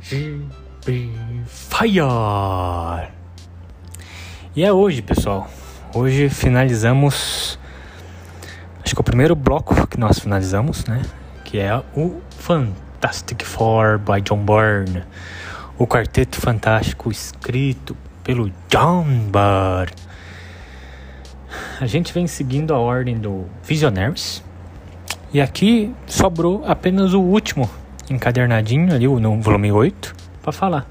Fire! E é hoje, pessoal. Hoje finalizamos, acho que é o primeiro bloco que nós finalizamos, né? Que é o Fantastic Four by John Byrne. O Quarteto Fantástico escrito pelo John Byrne. A gente vem seguindo a ordem do Visionaries. E aqui sobrou apenas o último encadernadinho ali, no volume 8, para falar.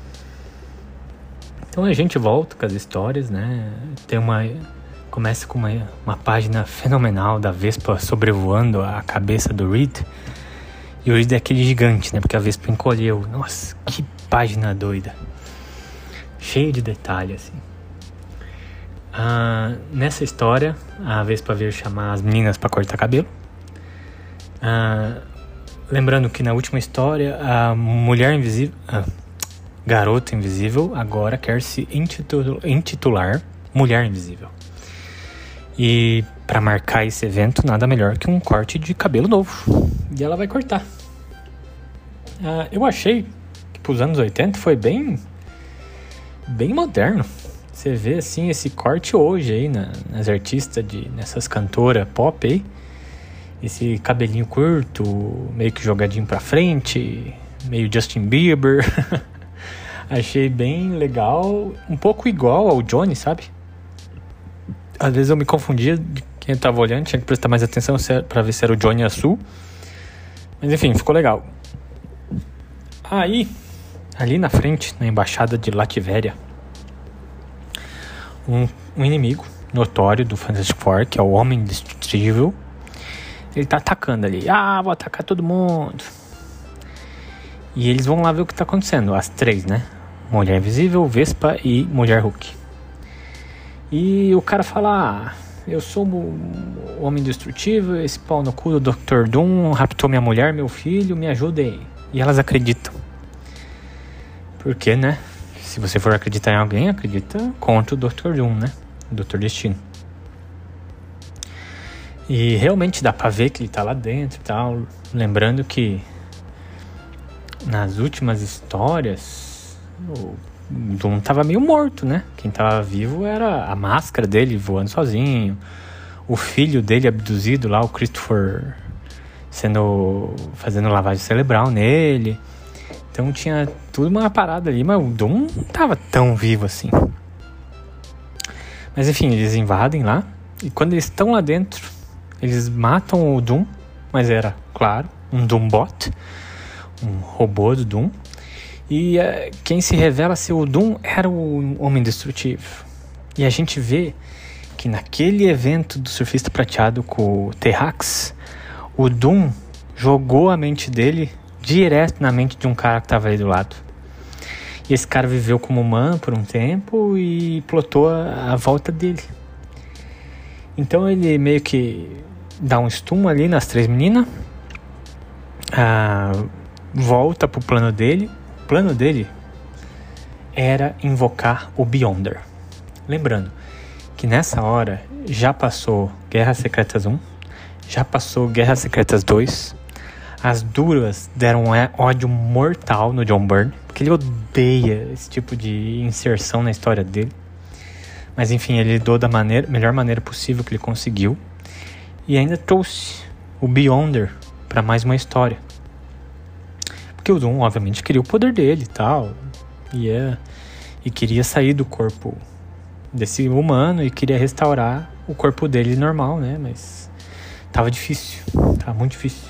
Então a gente volta com as histórias, né? Começa com uma página fenomenal da Vespa sobrevoando a cabeça do Reed. E o Reed é aquele gigante, né? Porque a Vespa encolheu. Nossa, que página doida. Cheia de detalhes, assim. Nessa história, a Vespa veio chamar as meninas para cortar cabelo. Lembrando que na última história, a mulher invisível, garota invisível, agora quer se intitular Mulher Invisível. E para marcar esse evento, nada melhor que um corte de cabelo novo. E ela vai cortar. Eu achei que pros anos 80 foi bem moderno. Você vê assim esse corte hoje aí nas artistas, nessas cantoras pop aí. Esse cabelinho curto, meio que jogadinho pra frente, meio Justin Bieber. Achei bem legal, um pouco igual ao Johnny, sabe? Às vezes eu me confundia de quem eu tava olhando, tinha que prestar mais atenção pra ver se era o Johnny Azul. Mas enfim, ficou legal. Aí, ali na frente, na embaixada de Lativéria, um inimigo notório do Fantastic Four, que é o Homem Indestrutível, ele tá atacando ali. Vou atacar todo mundo. E eles vão lá ver o que tá acontecendo. As três, né? Mulher Invisível, Vespa e Mulher Hulk. E o cara fala: eu sou o Homem Indestrutível, esse pau no cu do Dr. Doom raptou minha mulher, meu filho, me ajudem. E elas acreditam. Porque, né? Se você for acreditar em alguém, acredita contra o Dr. Doom, né? O Dr. Destino. E realmente dá pra ver que ele tá lá dentro e tal. Lembrando que nas últimas histórias o Doom tava meio morto, né? Quem tava vivo era a máscara dele voando sozinho, o filho dele abduzido lá, o Christopher, fazendo lavagem cerebral nele. Então tinha tudo uma parada ali, mas o Doom não tava tão vivo assim. Mas enfim, eles invadem lá, e quando eles estão lá dentro, eles matam o Doom, mas era, claro, um Doombot, um robô do Doom. E quem se revela ser o Doom era o Homem Indestrutível. E a gente vê que naquele evento do Surfista Prateado com o T-Rex, o Doom jogou a mente dele direto na mente de um cara que estava ali do lado. E esse cara viveu como humano por um tempo e plotou a volta dele. Então ele meio que dá um stun ali nas três meninas, volta pro plano dele. O plano dele era invocar o Beyonder. Lembrando que nessa hora já passou Guerras Secretas 1, já passou Guerras Secretas 2. As duas deram ódio mortal no John Byrne, porque ele odeia esse tipo de inserção na história dele. Mas enfim, ele lidou da melhor maneira possível que ele conseguiu. E ainda trouxe o Beyonder para mais uma história. Porque o Doom, obviamente, queria o poder dele e tal. E queria sair do corpo desse humano e queria restaurar o corpo dele normal, né? Mas tava difícil. Tava muito difícil.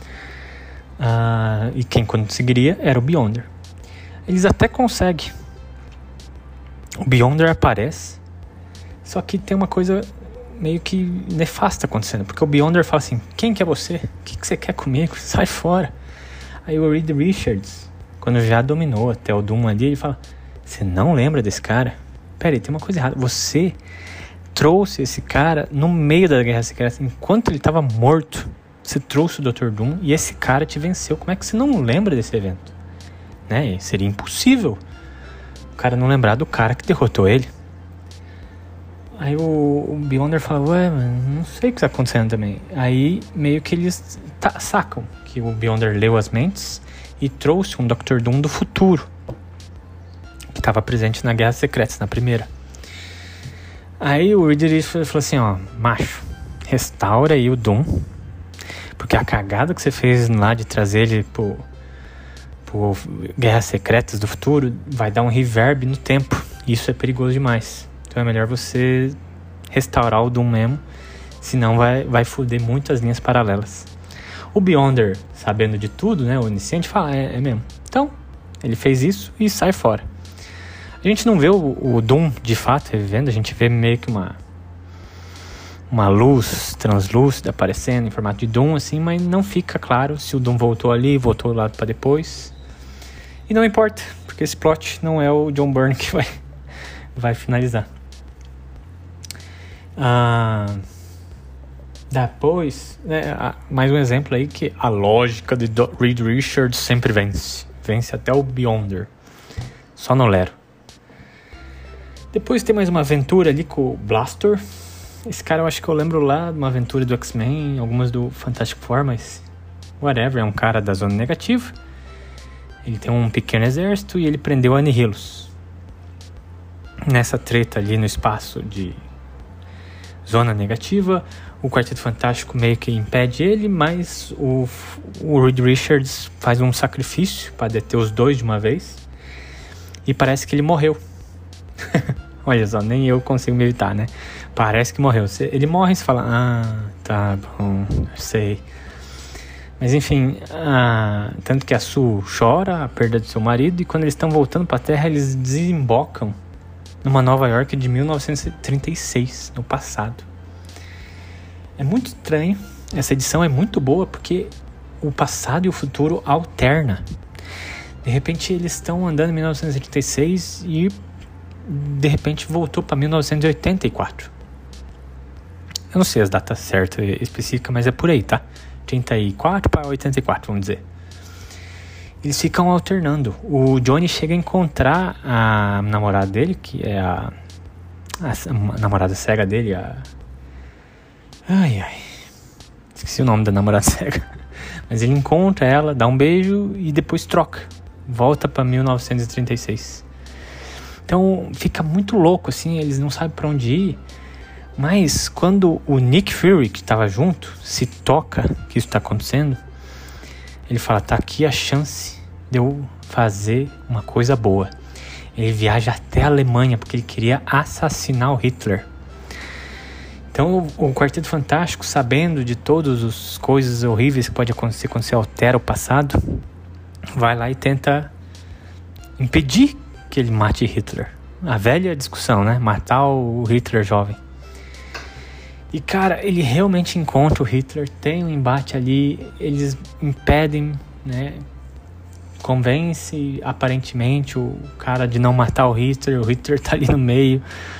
E quem conseguiria era o Beyonder. Eles até conseguem. O Beyonder aparece. Só que tem uma coisa meio que nefasta acontecendo. Porque o Beyonder fala assim: quem que é você? O que você quer comigo? Sai fora. Aí o Reed Richards, quando já dominou até o Doom ali, ele fala: você não lembra desse cara? Pera aí, tem uma coisa errada. Você trouxe esse cara no meio da Guerra Secreta, enquanto ele estava morto. Você trouxe o Dr. Doom e esse cara te venceu. Como é que você não lembra desse evento? Né? Seria impossível o cara não lembrar do cara que derrotou ele. Aí o Beyonder fala: ué, mano, não sei o que está acontecendo também. Aí meio que eles sacam que o Beyonder leu as mentes e trouxe um Dr. Doom do futuro, que estava presente na Guerra Secretas, na primeira. Aí o Reed Richards falou assim, ó, macho, restaura aí o Doom, porque a cagada que você fez lá de trazer ele pro Guerras Secretas do futuro vai dar um reverb no tempo. Isso é perigoso demais. Então é melhor você restaurar o Doom mesmo, senão vai foder muitas linhas paralelas. O Beyonder, sabendo de tudo, né, o onisciente, fala, é mesmo. Então, ele fez isso e sai fora. A gente não vê o Doom de fato revivendo, a gente vê meio que uma luz translúcida aparecendo em formato de Doom, assim, mas não fica claro se o Doom voltou ali, voltou lá para depois. E não importa, porque esse plot não é o John Byrne que vai finalizar. Depois, né, mais um exemplo aí que a lógica de Reed Richards sempre vence. Vence até o Beyonder. Só no Lero. Depois tem mais uma aventura ali com o Blaster. Esse cara eu acho que eu lembro lá de uma aventura do X-Men, algumas do Fantastic Four, mas whatever, é um cara da Zona Negativa. Ele tem um pequeno exército e ele prendeu Anihilos. Nessa treta ali no espaço de Zona Negativa, o Quarteto Fantástico meio que impede ele, mas o Reed Richards faz um sacrifício para deter os dois de uma vez. E parece que ele morreu. Olha só, nem eu consigo me evitar, né? Parece que morreu. Ele morre e você fala, tá bom, eu sei. Mas enfim, tanto que a Sue chora a perda do seu marido, e quando eles estão voltando para a Terra, eles desembocam numa Nova York de 1936, no passado. É muito estranho, essa edição é muito boa, porque o passado e o futuro alternam. De repente eles estão andando em 1936 e de repente voltou para 1984. Eu não sei as datas certas específicas, mas é por aí, tá? 34 para 84, vamos dizer. Eles ficam alternando. O Johnny chega a encontrar a namorada dele, que é a namorada cega dele, esqueci o nome da namorada cega. Mas ele encontra ela, dá um beijo e depois troca. Volta para 1936. Então fica muito louco, assim, eles não sabem para onde ir. Mas quando o Nick Fury, que estava junto, se toca que isso está acontecendo, ele fala, tá aqui a chance de eu fazer uma coisa boa. Ele viaja até a Alemanha porque ele queria assassinar o Hitler. Então o Quarteto Fantástico, sabendo de todas as coisas horríveis que pode acontecer quando você altera o passado, vai lá e tenta impedir que ele mate Hitler. A velha discussão, né? Matar o Hitler jovem. E cara, ele realmente encontra o Hitler, tem um embate ali, eles impedem, né? Convence aparentemente o cara de não matar o Hitler tá ali no meio.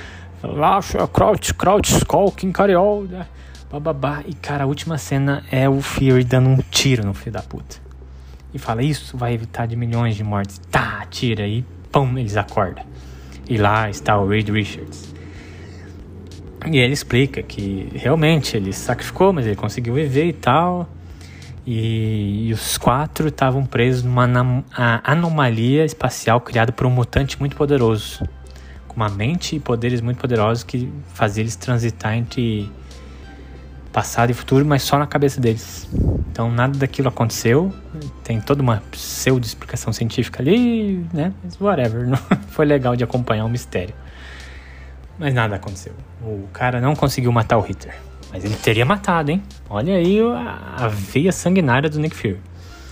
Kraut, Skulking, Cariol, né? Bababá. E cara, a última cena é o Fury dando um tiro no filho da puta. E fala, isso vai evitar de milhões de mortes. Tá, tira e pum, eles acordam. E lá está o Reed Richards. E ele explica que realmente ele se sacrificou, mas ele conseguiu viver e tal. E os 4 estavam presos numa anomalia espacial criada por um mutante muito poderoso, com uma mente e poderes muito poderosos que fazia eles transitar entre passado e futuro, mas só na cabeça deles. Então nada daquilo aconteceu. Tem toda uma pseudo-explicação científica ali, né? Mas whatever, não foi legal de acompanhar o mistério. Mas nada aconteceu. O cara não conseguiu matar o Hitler. Mas ele teria matado, hein? Olha aí a veia sanguinária do Nick Fury.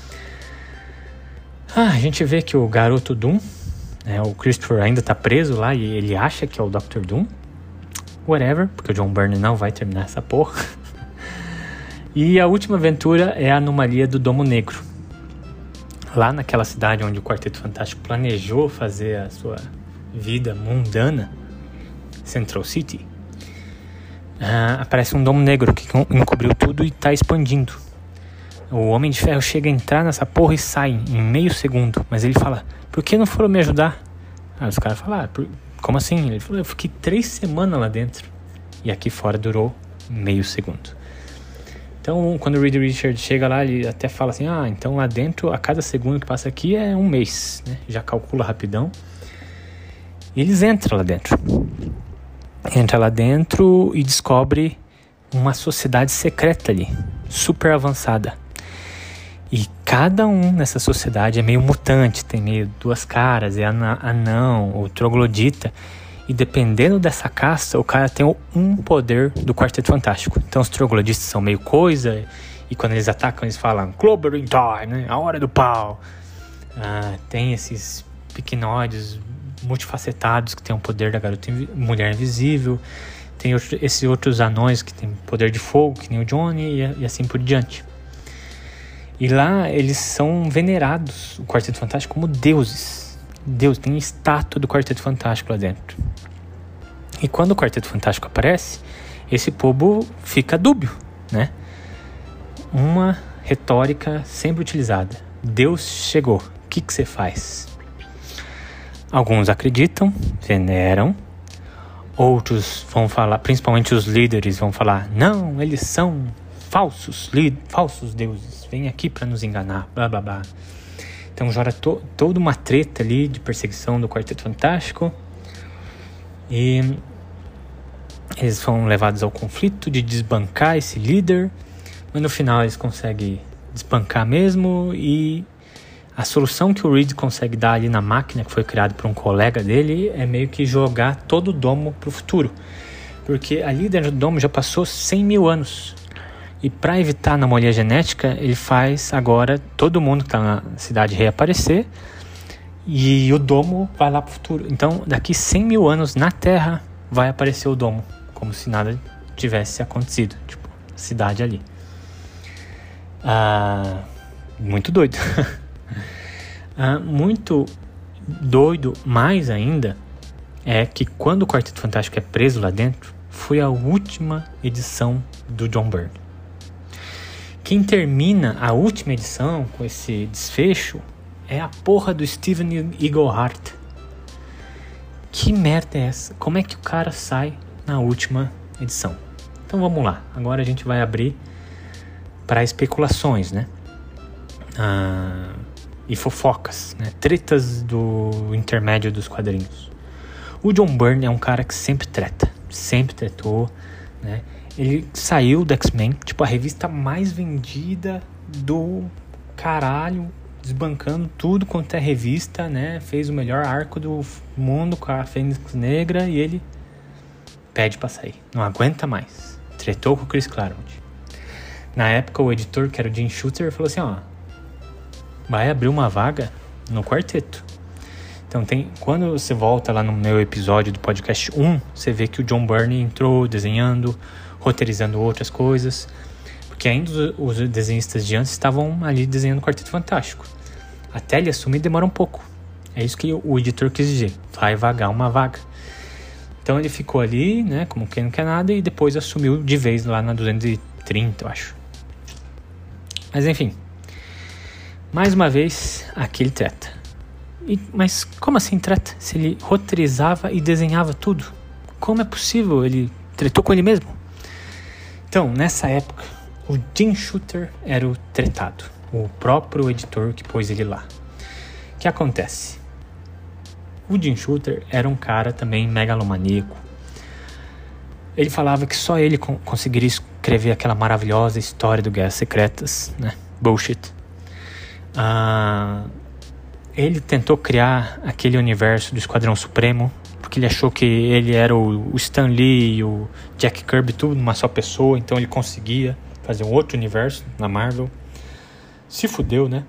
A gente vê que o garoto Doom, né, o Christopher ainda tá preso lá e ele acha que é o Dr. Doom. Whatever, porque o John Byrne não vai terminar essa porra. E a última aventura é a anomalia do Domo Negro. Lá naquela cidade onde o Quarteto Fantástico planejou fazer a sua vida mundana, Central City, aparece um domo negro que encobriu tudo e está expandindo. O Homem de Ferro chega a entrar nessa porra e sai em meio segundo, mas ele fala, por que não foram me ajudar? Os caras falam, como assim? Ele falou, eu fiquei 3 semanas lá dentro e aqui fora durou meio segundo. Então, quando o Reed Richards chega lá, ele até fala assim, então lá dentro, a cada segundo que passa aqui é um mês, né? Já calcula rapidão. E eles entram lá dentro. Entra lá dentro e descobre uma sociedade secreta ali, super avançada. E cada um nessa sociedade é meio mutante, tem meio duas caras, é anão ou troglodita. E dependendo dessa casta, o cara tem um poder do Quarteto Fantástico. Então os trogloditas são meio coisa, e quando eles atacam eles falam Clobbering Time, né? A hora do pau. Tem esses pequenoides multifacetados que tem o poder da mulher invisível. Tem esses outros anões que tem poder de fogo, que nem o Johnny, e assim por diante. E lá eles são venerados, o Quarteto Fantástico, como deuses. Deus, tem estátua do Quarteto Fantástico lá dentro. E quando o Quarteto Fantástico aparece, esse povo fica dúbio, né? Uma retórica sempre utilizada. Deus chegou, o que você faz? Alguns acreditam, veneram. Outros vão falar, principalmente os líderes vão falar, não, eles são falsos deuses, vêm aqui para nos enganar, blá blá blá. Então gera toda uma treta ali de perseguição do Quarteto Fantástico. E eles são levados ao conflito de desbancar esse líder. Mas no final eles conseguem desbancar mesmo. E a solução que o Reed consegue dar ali na máquina, que foi criada por um colega dele, é meio que jogar todo o domo pro futuro. Porque ali dentro do domo já passou 100 mil anos. E para evitar a anomalia genética, ele faz agora todo mundo que está na cidade reaparecer. E o domo vai lá para o futuro. Então, daqui 100 mil anos na Terra vai aparecer o domo. Como se nada tivesse acontecido. Tipo, cidade ali. Muito doido. Muito doido mais ainda é que quando o Quarteto Fantástico é preso lá dentro, foi a última edição do John Byrne. Quem termina a última edição com esse desfecho é a porra do Steven Englehart. Que merda é essa? Como é que o cara sai na última edição? Então vamos lá. Agora a gente vai abrir para especulações, né? E fofocas, né? Tretas do intermédio dos quadrinhos. O John Byrne é um cara que sempre treta. Sempre tretou, né? Ele saiu do X-Men, tipo a revista mais vendida do caralho, desbancando tudo quanto é revista, né? Fez o melhor arco do mundo com a Fênix Negra e ele pede pra sair. Não aguenta mais. Tretou com o Chris Claremont. Na época o editor, que era o Jim Shooter, falou assim, vai abrir uma vaga no quarteto. Então quando você volta lá no meu episódio do podcast 1, você vê que o John Byrne entrou desenhando, roteirizando outras coisas, porque ainda os desenhistas de antes estavam ali desenhando o Quarteto Fantástico. Até ele assumir demora um pouco. É isso que o editor quis dizer, vai vagar uma vaga. Então ele ficou ali, né, como quem não quer nada, e depois assumiu de vez lá na 230, eu acho. Mas enfim, mais uma vez, aquele treta. Mas como assim treta? Se ele roteirizava e desenhava tudo, como é possível? Ele tretou com ele mesmo? Então, nessa época, o Jim Shooter era o tretado, o próprio editor que pôs ele lá. O que acontece? O Jim Shooter era um cara também megalomaníaco. Ele falava que só ele conseguiria escrever aquela maravilhosa história do Guerras Secretas, né? Bullshit. Ele tentou criar aquele universo do Esquadrão Supremo, porque ele achou que ele era o Stan Lee e o Jack Kirby, tudo numa só pessoa, então ele conseguia fazer um outro universo na Marvel. Se fudeu, né?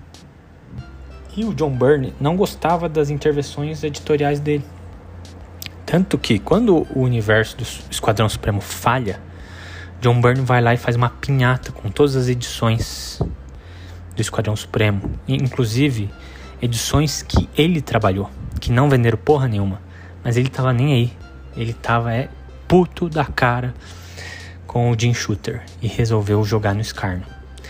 E o John Byrne não gostava das intervenções editoriais dele. Tanto que, quando o universo do Esquadrão Supremo falha, John Byrne vai lá e faz uma pinhata com todas as edições do Esquadrão Supremo. Inclusive, edições que ele trabalhou, que não venderam porra nenhuma. Mas ele tava nem aí. Ele tava puto da cara com o Jim Shooter e resolveu jogar no escárnio.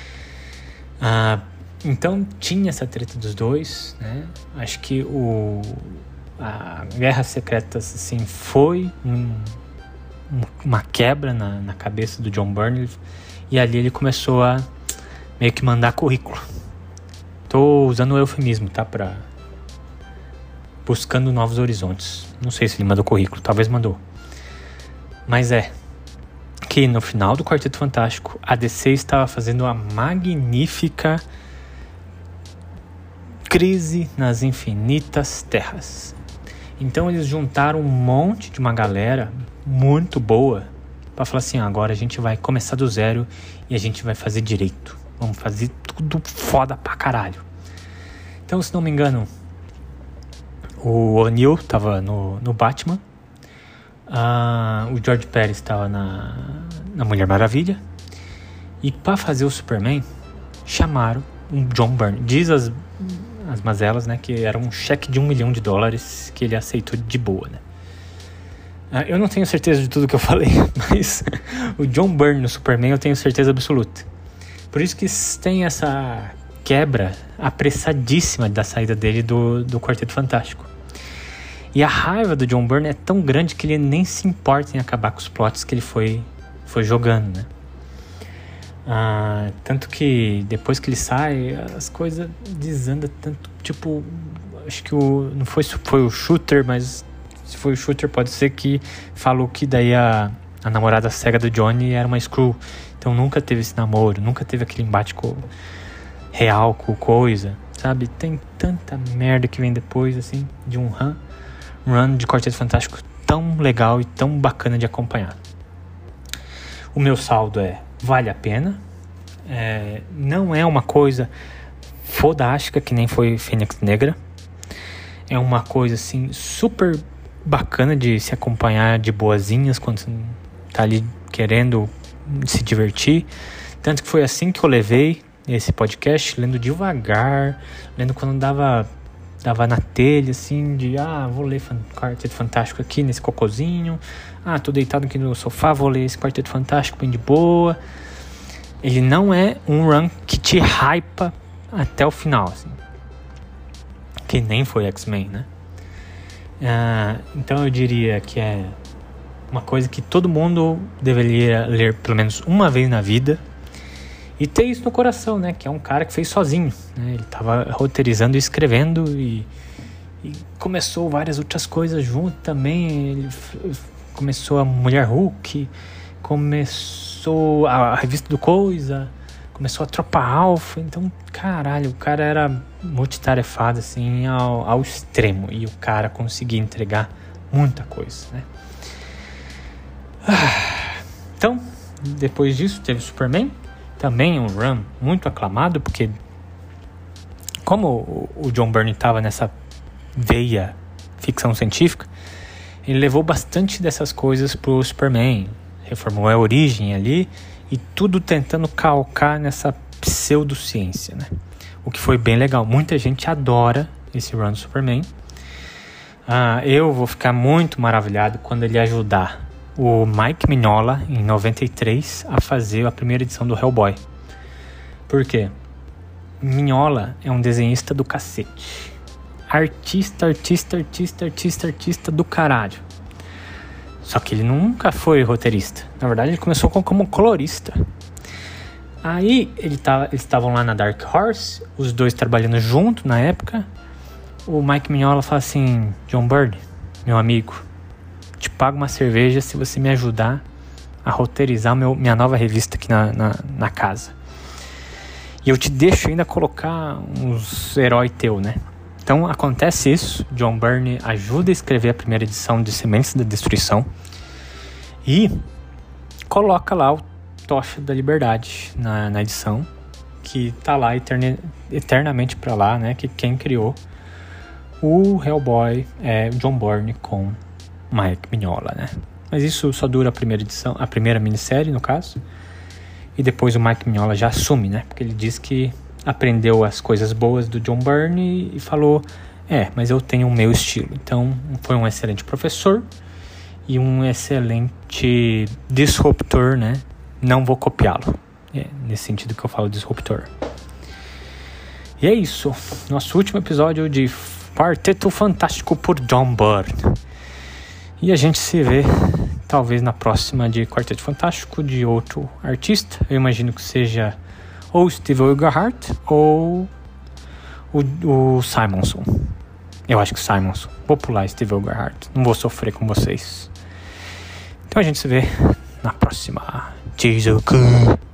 Então tinha essa treta dos dois, né? Acho que a Guerras Secretas assim, foi uma quebra na cabeça do John Byrne. E ali ele começou a meio que mandar currículo. Tô usando o eufemismo, tá? Buscando novos horizontes. Não sei se ele mandou currículo, talvez mandou. Mas que no final do Quarteto Fantástico, a DC estava fazendo uma magnífica crise nas infinitas terras. Então eles juntaram um monte de uma galera muito boa para falar assim, agora a gente vai começar do zero e a gente vai fazer direito. Vamos fazer tudo foda pra caralho. Então, se não me engano, o O'Neill tava no Batman, o George Pérez estava na Mulher Maravilha, e para fazer o Superman chamaram um John Byrne. Diz as mazelas, né, que era um cheque de $1 milhão que ele aceitou de boa, né? Eu não tenho certeza de tudo que eu falei, mas o John Byrne no Superman eu tenho certeza absoluta. Por isso que tem essa quebra apressadíssima da saída dele do Quarteto Fantástico. E a raiva do John Byrne é tão grande que ele nem se importa em acabar com os plots que ele foi jogando, né? Tanto que depois que ele sai, as coisas desandam tanto. Tipo, acho que não foi o Shooter, mas se foi o Shooter pode ser que falou que daí a namorada cega do Johnny era uma Skrull. Então nunca teve esse namoro, nunca teve aquele embate real com coisa, sabe? Tem tanta merda que vem depois, assim, de um run de Quarteto Fantástico tão legal e tão bacana de acompanhar. O meu saldo vale a pena. Não é uma coisa fodástica que nem foi Fênix Negra. É uma coisa assim super bacana de se acompanhar de boazinhas quando você tá ali querendo se divertir. Tanto que foi assim que eu levei esse podcast, lendo devagar, lendo quando dava na telha, assim, vou ler Quarteto Fantástico aqui nesse cocôzinho, tô deitado aqui no sofá, vou ler esse Quarteto Fantástico bem de boa. Ele não é um run que te hypa até o final, assim, que nem foi X-Men, né? Então eu diria que é uma coisa que todo mundo deveria ler pelo menos uma vez na vida e ter isso no coração, né? Que é um cara que fez sozinho, né? Ele tava roteirizando e escrevendo e começou várias outras coisas junto também. Ele começou a Mulher Hulk, começou a revista do Coisa, começou a Tropa Alpha. Então, caralho, o cara era multitarefado assim ao extremo e o cara conseguia entregar muita coisa, né? Então, depois disso teve Superman, também um run muito aclamado, porque como o John Byrne estava nessa veia ficção científica, ele levou bastante dessas coisas pro Superman, reformou a origem ali e tudo tentando calcar nessa pseudociência, né? O que foi bem legal, muita gente adora esse run do Superman. Eu vou ficar muito maravilhado quando ele ajudar o Mike Mignola, em 93, a fazer a primeira edição do Hellboy. Por quê? Mignola é um desenhista do cacete. Artista do caralho. Só que ele nunca foi roteirista. Na verdade, ele começou como colorista. Aí, eles estavam lá na Dark Horse, os dois trabalhando junto na época. O Mike Mignola fala assim: John Byrne, meu amigo, te pago uma cerveja se você me ajudar a roteirizar minha nova revista aqui na casa. E eu te deixo ainda colocar uns heróis teu, né? Então acontece isso, John Byrne ajuda a escrever a primeira edição de Sementes da Destruição e coloca lá o Tocha da Liberdade na edição, que tá lá eternamente pra lá, né? Que quem criou o Hellboy é John Byrne com Mike Mignola, né? Mas isso só dura a primeira edição, a primeira minissérie, no caso. E depois o Mike Mignola já assume, né? Porque ele diz que aprendeu as coisas boas do John Byrne e falou: mas eu tenho o meu estilo. Então, foi um excelente professor e um excelente disruptor, né? Não vou copiá-lo. Nesse sentido que eu falo disruptor. E é isso. Nosso último episódio de Quarteto Fantástico por John Byrne. E a gente se vê talvez na próxima de Quarteto Fantástico, de outro artista. Eu imagino que seja ou Steve Englehart ou o Simonson. Eu acho que o Simonson. Vou pular Steve Englehart. Não vou sofrer com vocês. Então a gente se vê na próxima. Tchau.